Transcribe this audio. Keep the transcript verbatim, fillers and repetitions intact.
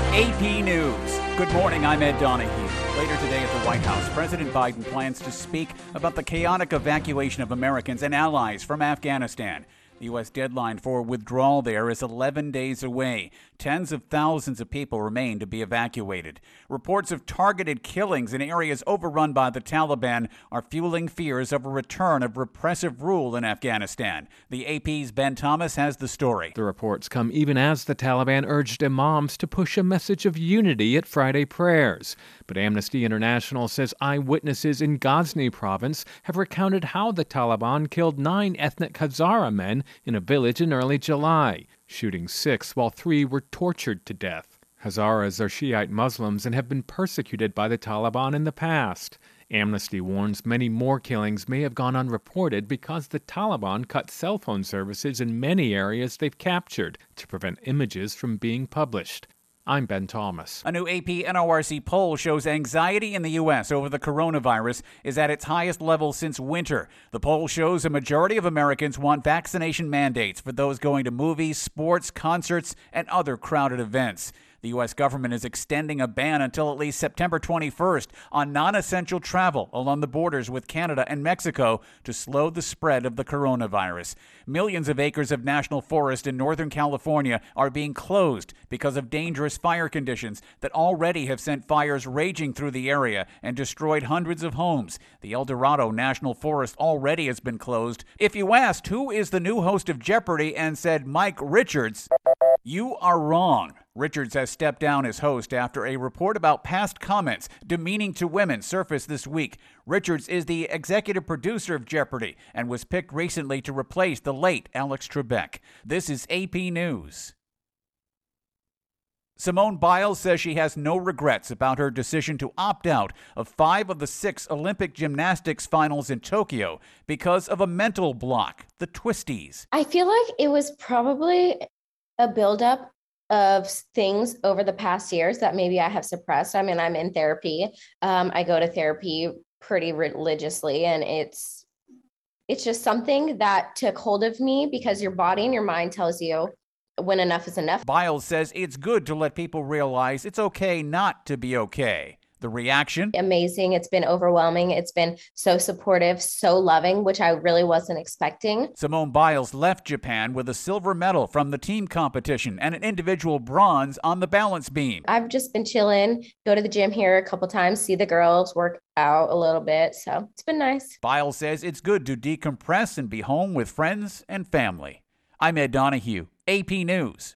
A P News. Good morning, I'm Ed Donahue. Later today at the White House, President Biden plans to speak about the chaotic evacuation of Americans and allies from Afghanistan. The U S deadline for withdrawal there is eleven days away. Tens of thousands of people remain to be evacuated. Reports of targeted killings in areas overrun by the Taliban are fueling fears of a return of repressive rule in Afghanistan. The A P's Ben Thomas has the story. The reports come even as the Taliban urged imams to push a message of unity at Friday prayers. But Amnesty International says eyewitnesses in Ghazni province have recounted how the Taliban killed nine ethnic Hazara men in a village in early July, shooting six while three were tortured to death. Hazaras are Shiite Muslims and have been persecuted by the Taliban in the past. Amnesty warns many more killings may have gone unreported because the Taliban cut cell phone services in many areas they've captured to prevent images from being published. I'm Ben Thomas. A new A P N O R C poll shows anxiety in the U S over the coronavirus is at its highest level since winter. The poll shows a majority of Americans want vaccination mandates for those going to movies, sports, concerts, and other crowded events. The U S government is extending a ban until at least September twenty-first on non-essential travel along the borders with Canada and Mexico to slow the spread of the coronavirus. Millions of acres of national forest in Northern California are being closed because of dangerous fire conditions that already have sent fires raging through the area and destroyed hundreds of homes. The El Dorado National Forest already has been closed. If you asked who is the new host of Jeopardy and said Mike Richards, you are wrong. Richards has stepped down as host after a report about past comments demeaning to women surfaced this week. Richards is the executive producer of Jeopardy and was picked recently to replace the late Alex Trebek. This is A P News. Simone Biles says she has no regrets about her decision to opt out of five of the six Olympic gymnastics finals in Tokyo because of a mental block, the twisties. I feel like it was probably a buildup of things over the past years that maybe I have suppressed. I mean, I'm in therapy. Um, I go to therapy pretty religiously, and it's it's just something that took hold of me because your body and your mind tells you when enough is enough. Biles says it's good to let people realize it's okay not to be okay. The reaction? Amazing. It's been overwhelming. It's been so supportive, so loving, which I really wasn't expecting. Simone Biles left Japan with a silver medal from the team competition and an individual bronze on the balance beam. I've just been chilling, go to the gym here a couple times, see the girls, work out a little bit. So it's been nice. Biles says it's good to decompress and be home with friends and family. I'm Ed Donahue, A P News.